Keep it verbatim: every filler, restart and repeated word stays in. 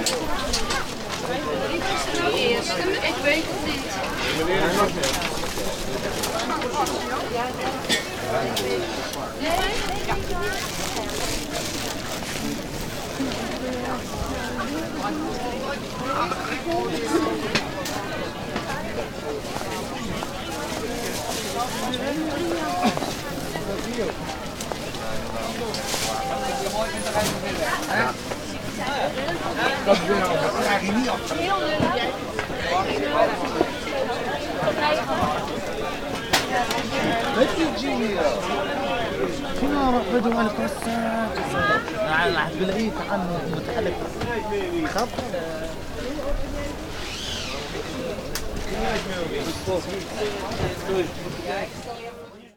Wie was er nou eerst? Ik weet het niet. Dat is nou, dat krijg je niet af. Weet je, Gio? كنا بدو على كاسات راح تلاقيه عنه متحرك خط